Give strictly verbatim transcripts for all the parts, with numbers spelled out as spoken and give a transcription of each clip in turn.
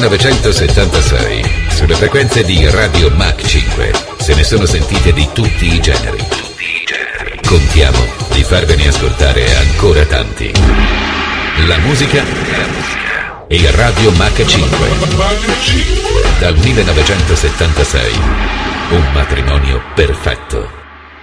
millenovecentosettantasei, sulle frequenze di Radio Mach cinque, se ne sono sentite di tutti i generi. Contiamo di farvene ascoltare ancora tanti. La musica e Radio Mach cinque. Dal millenovecentosettantasei, un matrimonio perfetto.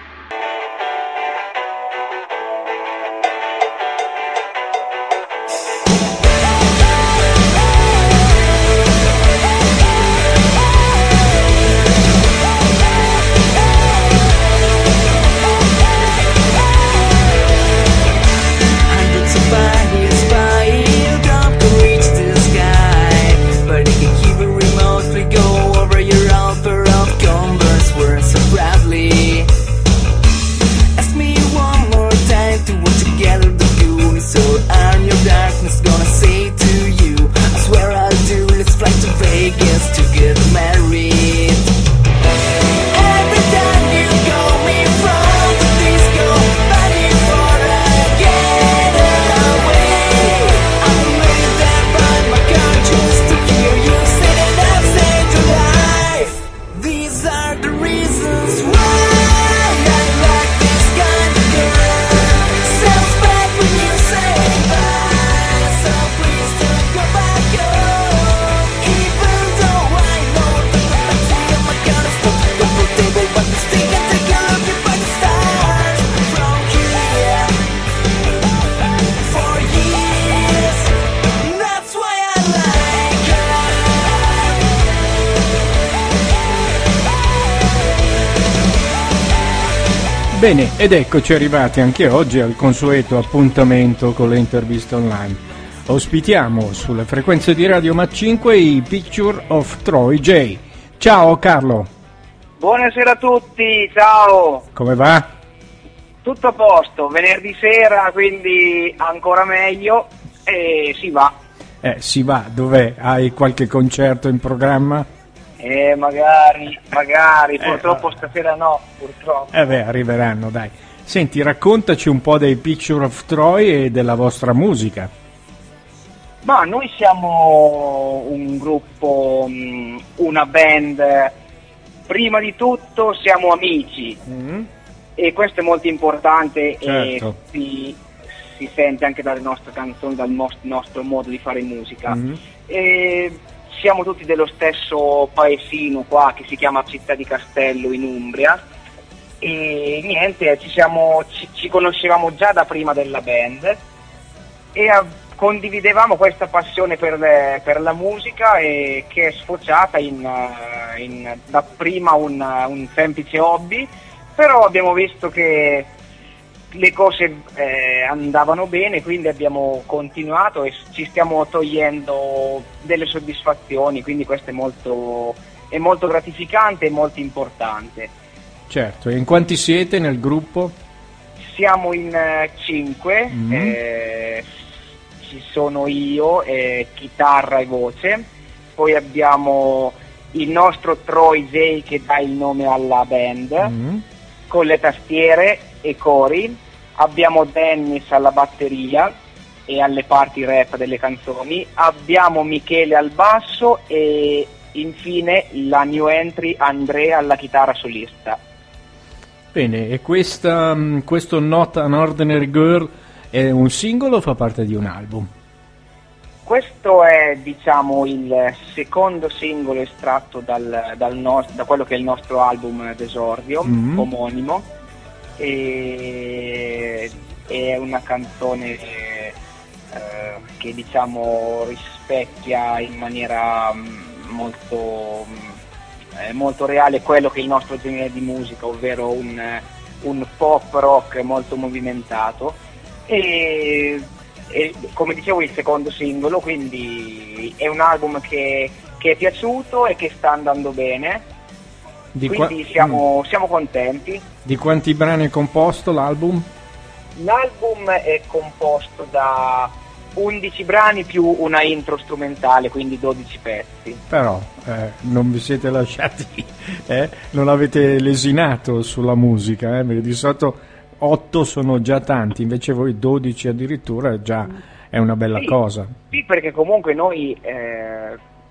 Bene, ed eccoci arrivati anche oggi al consueto appuntamento con le interviste online. Ospitiamo sulle frequenze di Radio Mach cinque i Picture of Troy J. Ciao Carlo. Buonasera a tutti, ciao. Come va? Tutto a posto, venerdì sera, quindi ancora meglio e si va. Eh, si va, dov'è? Hai qualche concerto in programma? Eh, magari, magari, eh, purtroppo stasera no, purtroppo. Eh beh, arriveranno, dai. Senti, raccontaci un po' dei Picture of Troy e della vostra musica. Ma noi siamo un gruppo, una band, prima di tutto siamo amici, mm. e questo è molto importante. Certo. E si, si sente anche dalle nostre canzoni, dal most- nostro modo di fare musica. Mm. E siamo tutti dello stesso paesino qua che si chiama Città di Castello in Umbria e niente, ci, siamo, ci, ci conoscevamo già da prima della band e a, condividevamo questa passione per, le, per la musica e che è sfociata in, in dapprima un, un semplice hobby, però abbiamo visto che le cose eh, andavano bene, quindi abbiamo continuato e ci stiamo togliendo delle soddisfazioni, quindi questo è molto, è molto gratificante e molto importante. Certo, e in quanti siete nel gruppo? Siamo in uh, cinque, mm. eh, ci sono io, eh, chitarra e voce, poi abbiamo il nostro Troy J che dà il nome alla band, mm. con le tastiere e cori, abbiamo Dennis alla batteria e alle parti rap delle canzoni, abbiamo Michele al basso e infine la new entry Andrea alla chitarra solista. Bene, e questa, questo Not an Ordinary Girl è un singolo o fa parte di un album? Questo è, diciamo, il secondo singolo estratto dal, dal no- da quello che è il nostro album d'esordio, mm-hmm. omonimo, e è una canzone eh, che diciamo rispecchia in maniera molto, eh, molto reale quello che è il nostro genere di musica, ovvero un, un pop rock molto movimentato e, e come dicevo il secondo singolo, quindi è un album che, che è piaciuto e che sta andando bene. Di quindi qua- siamo, siamo contenti. Di quanti brani è composto l'album? L'album è composto da undici brani più una intro strumentale, quindi dodici pezzi. Però eh, non vi siete lasciati, eh? non avete lesinato sulla musica, eh? Perché di solito otto sono già tanti, invece voi dodici addirittura già è una bella sì, cosa. Sì, perché comunque noi... Eh,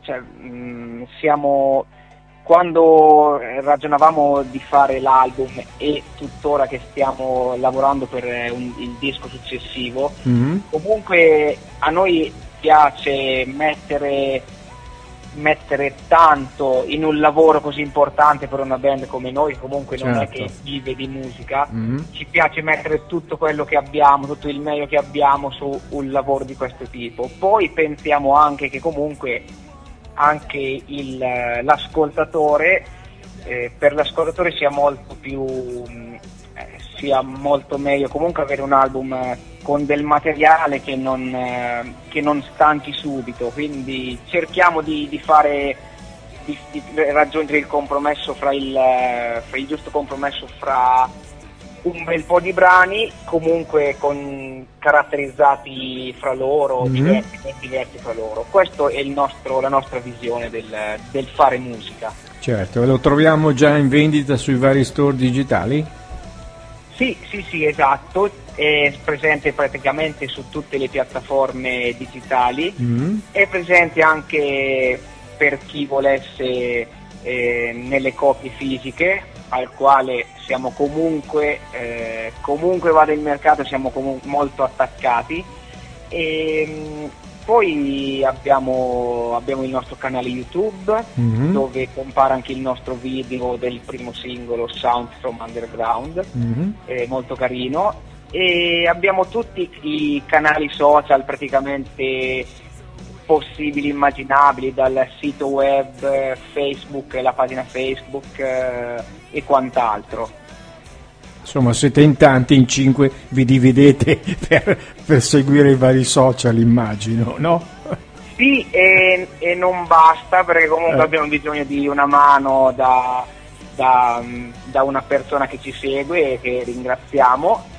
cioè, mh, siamo, quando ragionavamo di fare l'album e tuttora che stiamo lavorando per un, il disco successivo, mm-hmm. comunque a noi piace mettere, mettere tanto in un lavoro così importante per una band come noi, comunque non certo. è che vive di musica, mm-hmm. ci piace mettere tutto quello che abbiamo, tutto il meglio che abbiamo su un lavoro di questo tipo. Poi pensiamo anche che comunque anche il, l'ascoltatore, eh, per l'ascoltatore sia molto più eh, sia molto meglio comunque avere un album eh, con del materiale che non, eh, che non stanchi subito, quindi cerchiamo di, di fare di, di raggiungere il compromesso fra il, fra il giusto compromesso fra un bel po' di brani comunque con caratterizzati fra loro, mm-hmm. diversi, diversi fra loro. Questo è il nostro, la nostra visione del, del fare musica. Certo, e lo troviamo già in vendita sui vari store digitali? Sì, sì, sì, esatto, è presente praticamente su tutte le piattaforme digitali, mm-hmm. è presente anche per chi volesse eh, nelle copie fisiche, al quale siamo comunque, eh, comunque vada il mercato, siamo comu- molto attaccati. E poi abbiamo, abbiamo il nostro canale YouTube, mm-hmm. dove compare anche il nostro video del primo singolo Sound from Underground, mm-hmm. è molto carino, e abbiamo tutti i canali social praticamente possibili, immaginabili, dal sito web, Facebook, la pagina Facebook eh, e quant'altro. Insomma, siete in tanti, in cinque vi dividete per, per seguire i vari social, immagino, no? Sì, e, e non basta, perché comunque eh. abbiamo bisogno di una mano da, da, da una persona che ci segue e che ringraziamo,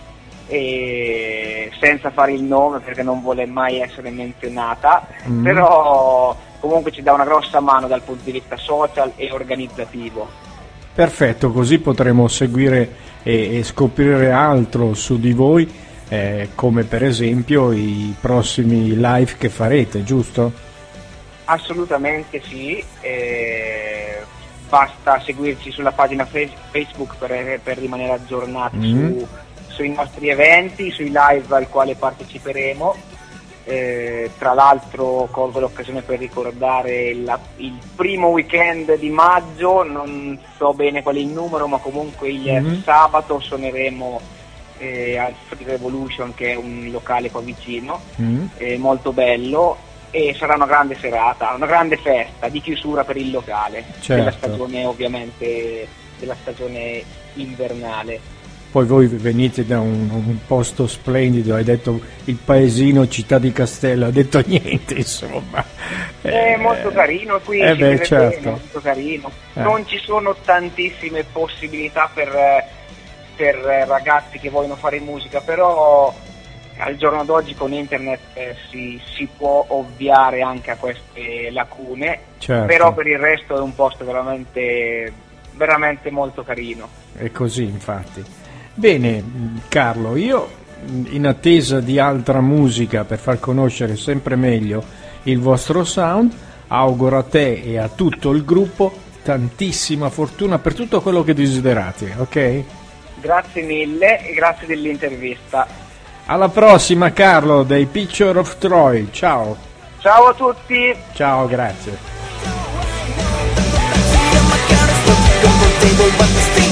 e senza fare il nome perché non vuole mai essere menzionata, mm. però comunque ci dà una grossa mano dal punto di vista social e organizzativo. Perfetto, così potremo seguire e, e scoprire altro su di voi, eh, come per esempio i prossimi live che farete, giusto? Assolutamente sì, eh, basta seguirci sulla pagina Facebook per, per rimanere aggiornati mm. su sui nostri eventi, sui live al quale parteciperemo. Eh, tra l'altro colgo l'occasione per ricordare la, il primo weekend di maggio, non so bene qual è il numero, ma comunque il mm-hmm. sabato suoneremo eh, al Free Revolution, che è un locale qua vicino, mm-hmm. eh, molto bello, e sarà una grande serata, una grande festa di chiusura per il locale, certo. della stagione ovviamente della stagione invernale. Poi voi venite da un, un posto splendido, hai detto il paesino Città di Castello, ha detto niente, insomma. È eh, molto carino qui, eh beh, certo. bene, molto carino. Eh. Non ci sono tantissime possibilità per, per ragazzi che vogliono fare musica, però al giorno d'oggi con internet eh, si, si può ovviare anche a queste lacune, certo. però per il resto è un posto veramente, veramente molto carino. È così, infatti. Bene Carlo, io in attesa di altra musica per far conoscere sempre meglio il vostro sound, auguro a te e a tutto il gruppo tantissima fortuna per tutto quello che desiderate, ok? Grazie mille e grazie dell'intervista. Alla prossima Carlo dei Picture of Troy, ciao. Ciao a tutti. Ciao, grazie.